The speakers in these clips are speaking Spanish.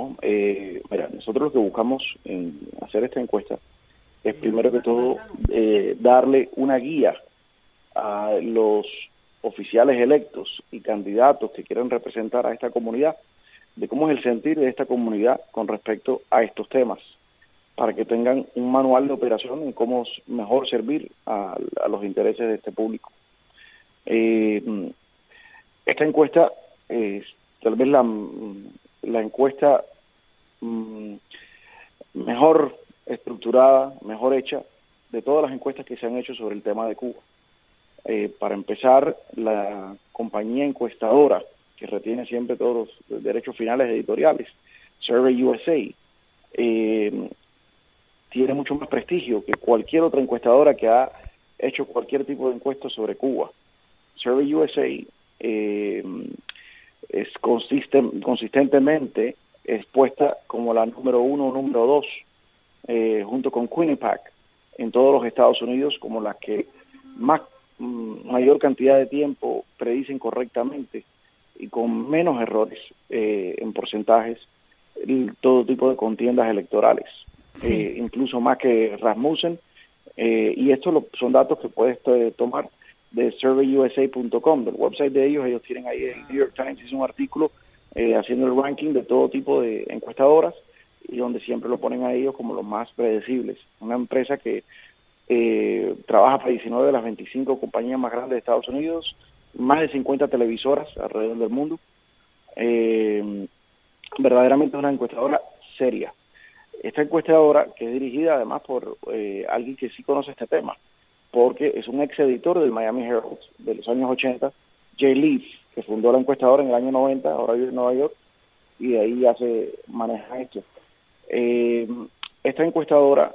¿no? Mira, nosotros lo que buscamos en hacer esta encuesta es primero que todo darle una guía a los oficiales electos y candidatos que quieren representar a esta comunidad de cómo es el sentir de esta comunidad con respecto a estos temas, para que tengan un manual de operación en cómo mejor servir a los intereses de este público. Esta encuesta es tal vez la encuesta mejor estructurada, mejor hecha de todas las encuestas que se han hecho sobre el tema de Cuba. Para empezar, la compañía encuestadora que retiene siempre todos los derechos finales editoriales, Survey USA, tiene mucho más prestigio que cualquier otra encuestadora que ha hecho cualquier tipo de encuesta sobre Cuba. Survey USA es consistentemente expuesta como la número 1 o número 2, junto con Quinnipiac, en todos los Estados Unidos, como las que mayor cantidad de tiempo predicen correctamente y con menos errores en porcentajes todo tipo de contiendas electorales, sí. Incluso más que Rasmussen, y estos son datos que puedes tomar de surveyusa.com, del website de ellos tienen ahí, el New York Times hizo un artículo haciendo el ranking de todo tipo de encuestadoras y donde siempre lo ponen a ellos como los más predecibles. Una empresa que trabaja para 19 de las 25 compañías más grandes de Estados Unidos, más de 50 televisoras alrededor del mundo. Verdaderamente es una encuestadora seria. Esta encuestadora, que es dirigida además por alguien que sí conoce este tema, porque es un ex editor del Miami Herald de los años 80, Jay Leaf, que fundó la encuestadora en el año 90, ahora vive en Nueva York, y de ahí maneja esto. Esta encuestadora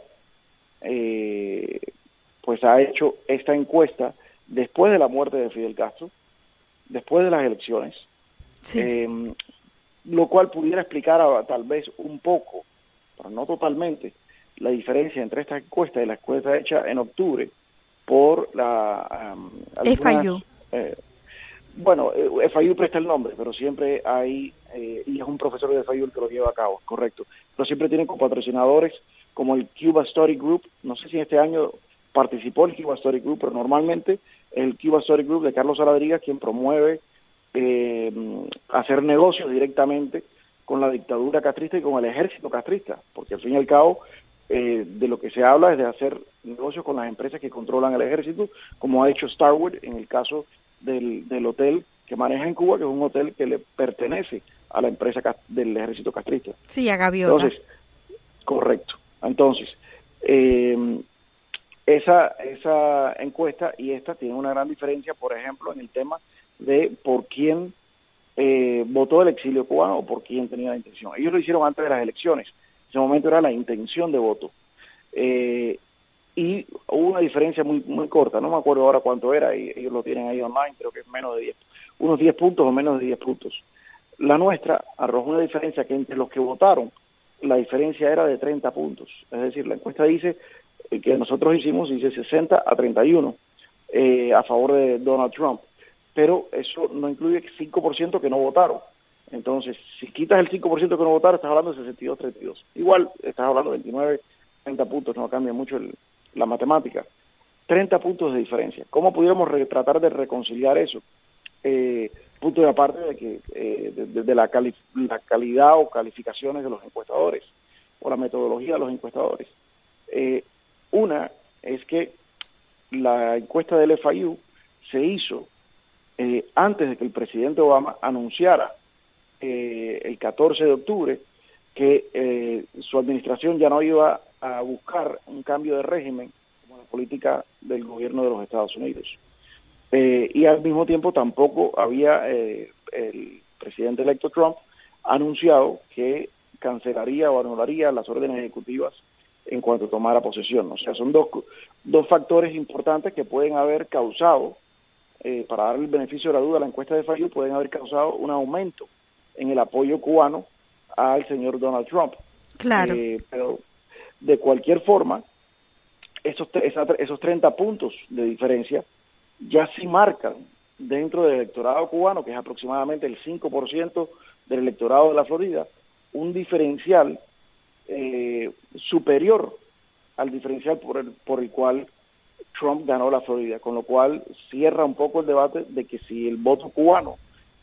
pues ha hecho esta encuesta después de la muerte de Fidel Castro, después de las elecciones, sí. Lo cual pudiera explicar tal vez un poco, pero no totalmente, la diferencia entre esta encuesta y la encuesta hecha en octubre por la FIU. Bueno, FIU presta el nombre, pero siempre hay, y es un profesor de FIU el que lo lleva a cabo, correcto, pero siempre tienen copatrocinadores como el Cuba Study Group. No sé si este año participó el Cuba Study Group, pero normalmente el Cuba Study Group de Carlos Saladriga quien promueve hacer negocios directamente con la dictadura castrista y con el ejército castrista, porque al fin y al cabo de lo que se habla es de hacer negocios con las empresas que controlan el ejército, como ha hecho Starwood en el caso del hotel que maneja en Cuba, que es un hotel que le pertenece a la empresa del ejército castrista. Sí, a Gaviota. Entonces, correcto. Entonces, esa encuesta y esta tiene una gran diferencia, por ejemplo, en el tema de por quién votó el exilio cubano o por quién tenía la intención. Ellos lo hicieron antes de las elecciones. En ese momento era la intención de voto. Y hubo una diferencia muy muy corta, no me acuerdo ahora cuánto era, y ellos lo tienen ahí online, creo que es menos de 10, unos 10 puntos o menos de 10 puntos. La nuestra arrojó una diferencia que entre los que votaron, la diferencia era de 30 puntos. Es decir, la encuesta dice que nosotros hicimos, dice 60-31 a favor de Donald Trump, pero eso no incluye el 5% que no votaron. Entonces, si quitas el 5% que no votaron, estás hablando de 62-32. Igual, estás hablando de 29, 30 puntos, no cambia mucho la matemática. 30 puntos de diferencia. ¿Cómo pudiéramos tratar de reconciliar eso? Punto de aparte de que de la calidad o calificaciones de los encuestadores o la metodología de los encuestadores. Una es que la encuesta del FIU se hizo antes de que el presidente Obama anunciara el 14 de octubre que su administración ya no iba a buscar un cambio de régimen como la política del gobierno de los Estados Unidos. Y al mismo tiempo tampoco había el presidente electo Trump anunciado que cancelaría o anularía las órdenes ejecutivas en cuanto tomara posesión. O sea, son dos factores importantes que pueden haber causado, para dar el beneficio de la duda a la encuesta de FIU, pueden haber causado un aumento en el apoyo cubano al señor Donald Trump. Claro. Pero de cualquier forma, esos 30 puntos de diferencia ya sí marcan dentro del electorado cubano, que es aproximadamente el 5% del electorado de la Florida, un diferencial superior al diferencial por el cual Trump ganó la Florida, con lo cual cierra un poco el debate de que si el voto cubano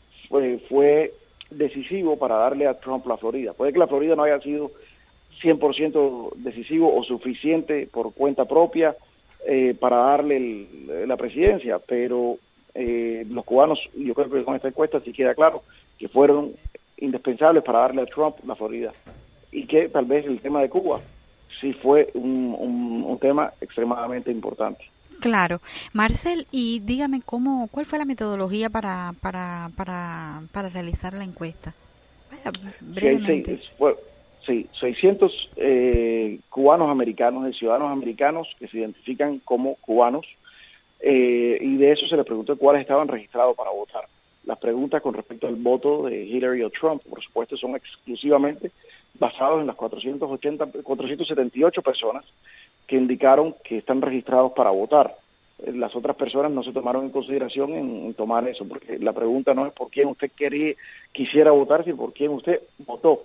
fue decisivo para darle a Trump la Florida. Puede que la Florida no haya sido 100% decisivo o suficiente por cuenta propia para darle la presidencia, pero los cubanos, yo creo que con esta encuesta sí queda claro que fueron indispensables para darle a Trump la Florida, y que tal vez el tema de Cuba sí fue un tema extremadamente importante. Claro. Marcel, y dígame cuál fue la metodología para realizar la encuesta. Vaya, brevemente. Sí, 600 cubanos americanos, ciudadanos americanos que se identifican como cubanos, y de eso se les preguntó cuáles estaban registrados para votar. Las preguntas con respecto al voto de Hillary o Trump, por supuesto, son exclusivamente basados en las 478 personas que indicaron que están registrados para votar. Las otras personas no se tomaron en consideración en tomar eso, porque la pregunta no es por quién usted quisiera votar, sino por quién usted votó.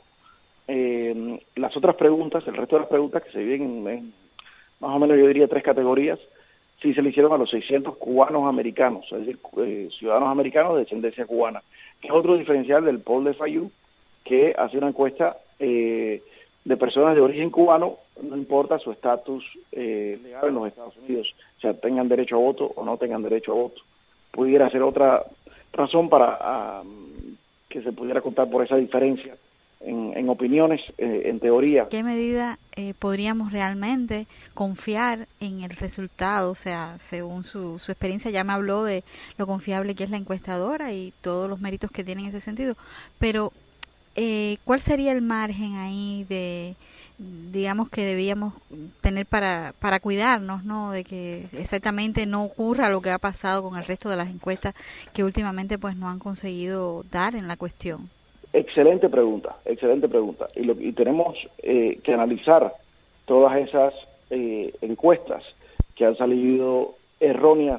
Las otras preguntas, el resto de las preguntas que se dividen en más o menos, yo diría, 3 categorías, sí se le hicieron a los 600 cubanos americanos, es decir, ciudadanos americanos de descendencia cubana, que es otro diferencial del poll de FIU, que hace una encuesta de personas de origen cubano, no importa su estatus legal en los Estados Unidos, o sea, tengan derecho a voto o no tengan derecho a voto. Pudiera ser otra razón para que se pudiera contar por esa diferencia en opiniones, en teoría. ¿Qué medida podríamos realmente confiar en el resultado? O sea, según su experiencia, ya me habló de lo confiable que es la encuestadora y todos los méritos que tiene en ese sentido, pero ¿cuál sería el margen ahí digamos, que debíamos tener para cuidarnos, ¿no? De que exactamente no ocurra lo que ha pasado con el resto de las encuestas que últimamente pues no han conseguido dar en la cuestión. Excelente pregunta. Y tenemos que analizar todas esas encuestas que han salido erróneas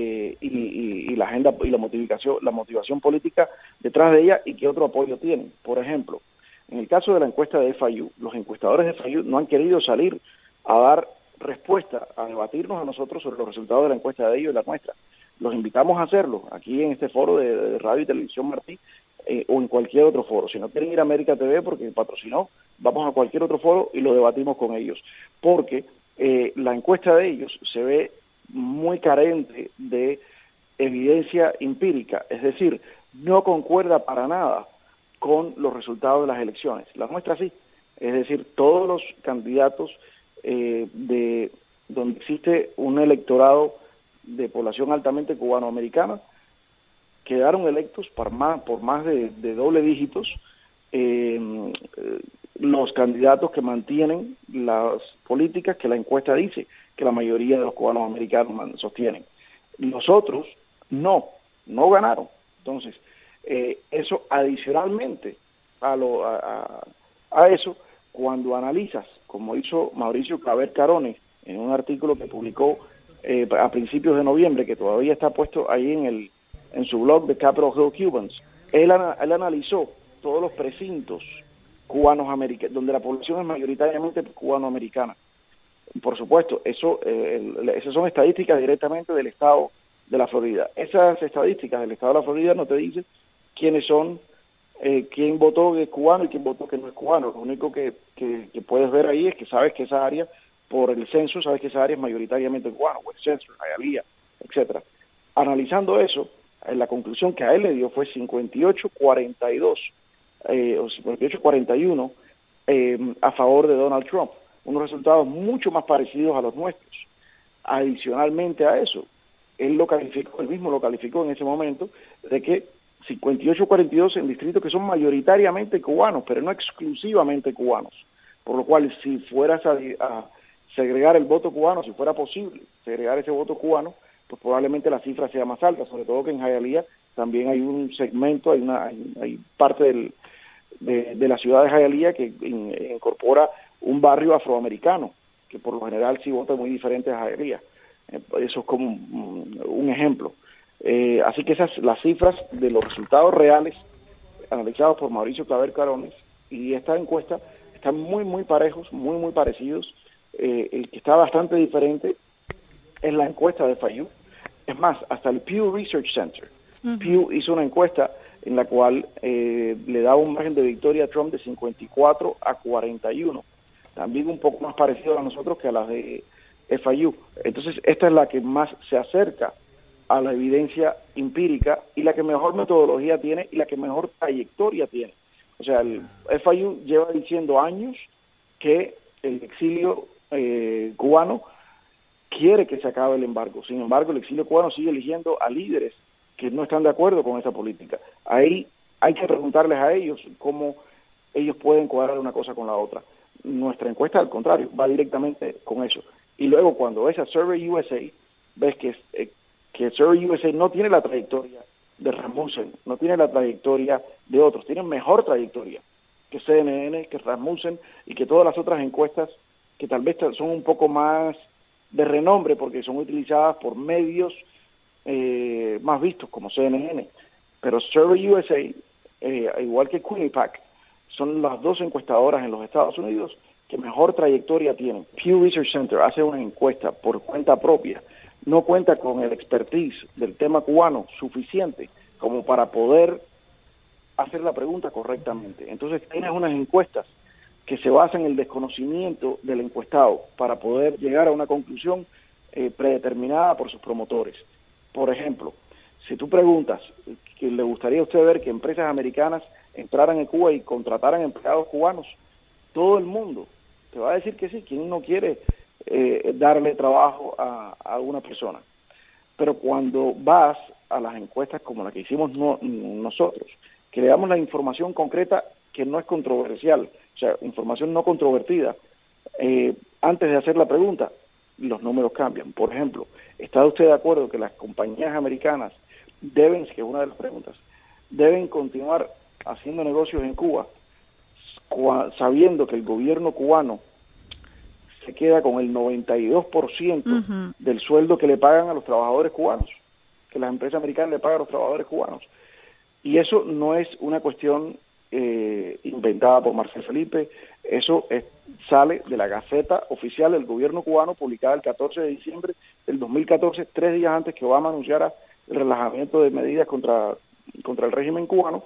y la agenda y la motivación política detrás de ella, y qué otro apoyo tienen. Por ejemplo, en el caso de la encuesta de FIU, los encuestadores de FIU no han querido salir a dar respuesta, a debatirnos a nosotros sobre los resultados de la encuesta de ellos y la nuestra. Los invitamos a hacerlo aquí en este foro de Radio y Televisión Martí, o en cualquier otro foro. Si no quieren ir a América TV porque patrocinó, vamos a cualquier otro foro y lo debatimos con ellos, porque la encuesta de ellos se ve muy carente de evidencia empírica, es decir, no concuerda para nada con los resultados de las elecciones. La nuestra sí, es decir, todos los candidatos de donde existe un electorado de población altamente cubanoamericana quedaron electos por más de doble dígitos los candidatos que mantienen las políticas que la encuesta dice que la mayoría de los cubanos americanos sostienen. Los otros no ganaron. Entonces, eso adicionalmente a eso, cuando analizas, como hizo Mauricio Claver Carones en un artículo que publicó a principios de noviembre, que todavía está puesto ahí en su blog de Capitol Hill Cubans, él analizó todos los precintos cubanos americanos, donde la población es mayoritariamente cubanoamericana. Por supuesto, esas son estadísticas directamente del estado de la Florida. Esas estadísticas del estado de la Florida no te dicen quiénes son, quién votó que es cubano y quién votó que no es cubano. Lo único que puedes ver ahí es que sabes que esa área, por el censo, sabes que esa área es mayoritariamente cubana, Westchester, Hialeah, etcétera. Analizando eso, la conclusión que a él le dio fue 58-42 o 58-41 a favor de Donald Trump, unos resultados mucho más parecidos a los nuestros. Adicionalmente a eso, él mismo lo calificó en ese momento de que 58-42 en distritos que son mayoritariamente cubanos, pero no exclusivamente cubanos, por lo cual si fueras a segregar el voto cubano, si fuera posible segregar ese voto cubano, pues probablemente la cifra sea más alta, sobre todo que en Hialeah también hay un segmento, hay parte de la ciudad de Hialeah que incorpora un barrio afroamericano, que por lo general sí vota muy diferente a Hialeah. Eso es como un ejemplo. Así que las cifras de los resultados reales analizados por Mauricio Claver Carones y esta encuesta están muy parejos, muy parecidos. El que está bastante diferente es la encuesta de FIU. Es más, hasta el Pew Research Center. Pew hizo una encuesta en la cual le daba un margen de victoria a Trump de 54-41. También un poco más parecido a nosotros que a las de FIU. Entonces, esta es la que más se acerca a la evidencia empírica y la que mejor metodología tiene y la que mejor trayectoria tiene. O sea, el FIU lleva diciendo años que el exilio cubano quiere que se acabe el embargo. Sin embargo, el exilio cubano sigue eligiendo a líderes que no están de acuerdo con esa política. Ahí hay que preguntarles a ellos cómo ellos pueden cuadrar una cosa con la otra. Nuestra encuesta, al contrario, va directamente con eso. Y luego, cuando ves a Survey USA, ves que Survey USA no tiene la trayectoria de Rasmussen, no tiene la trayectoria de otros, tienen mejor trayectoria que CNN, que Rasmussen y que todas las otras encuestas que tal vez son un poco más de renombre porque son utilizadas por medios más vistos como CNN. Pero Survey USA, igual que Quinnipiac, son las dos encuestadoras en los Estados Unidos que mejor trayectoria tienen. Pew Research Center hace una encuesta por cuenta propia, no cuenta con el expertise del tema cubano suficiente como para poder hacer la pregunta correctamente. Entonces tienes unas encuestas que se basan en el desconocimiento del encuestado para poder llegar a una conclusión predeterminada por sus promotores. Por ejemplo, si tú preguntas que le gustaría a usted ver que empresas americanas entraran en Cuba y contrataran empleados cubanos, todo el mundo te va a decir que sí. ¿Quién no quiere darle trabajo a una persona? Pero cuando vas a las encuestas como la que hicimos nosotros, que le damos la información concreta que no es controversial, o sea, información no controvertida, antes de hacer la pregunta, los números cambian. Por ejemplo, ¿está usted de acuerdo que las compañías americanas deben, que es una de las preguntas, deben continuar haciendo negocios en Cuba sabiendo que el gobierno cubano se queda con el 92% del sueldo que le pagan a los trabajadores cubanos, que las empresas americanas le pagan a los trabajadores cubanos? Y eso no es una cuestión inventada por Marcel Felipe, eso sale de la Gaceta Oficial del Gobierno Cubano, publicada el 14 de diciembre del 2014, 3 días antes que Obama anunciara el relajamiento de medidas contra el régimen cubano,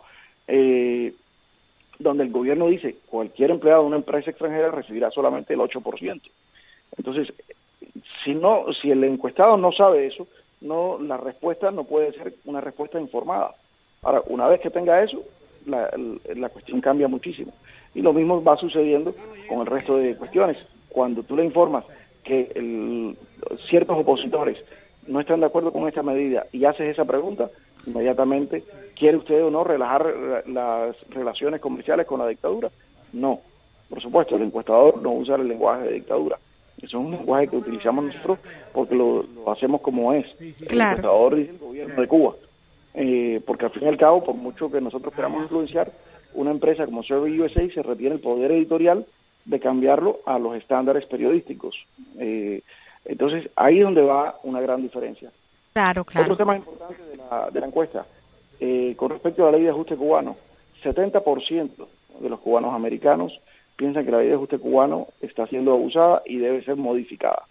donde el gobierno dice cualquier empleado de una empresa extranjera recibirá solamente el 8%. Entonces, si el encuestado no sabe eso, la respuesta no puede ser una respuesta informada. Ahora, una vez que tenga eso, la cuestión cambia muchísimo. Y lo mismo va sucediendo con el resto de cuestiones. Cuando tú le informas que ciertos opositores no están de acuerdo con esta medida y haces esa pregunta, inmediatamente, ¿quiere usted o no relajar las relaciones comerciales con la dictadura? No, por supuesto, el encuestador no usa el lenguaje de dictadura. Eso es un lenguaje que utilizamos nosotros porque lo hacemos como es. El encuestador dice el gobierno de Cuba. Porque al fin y al cabo, por mucho que nosotros queramos influenciar, una empresa como Survey USA se retiene el poder editorial de cambiarlo a los estándares periodísticos. Entonces, ahí es donde va una gran diferencia. Claro. Otro tema importante de la encuesta, con respecto a la ley de ajuste cubano, 70% de los cubanos americanos piensan que la ley de ajuste cubano está siendo abusada y debe ser modificada.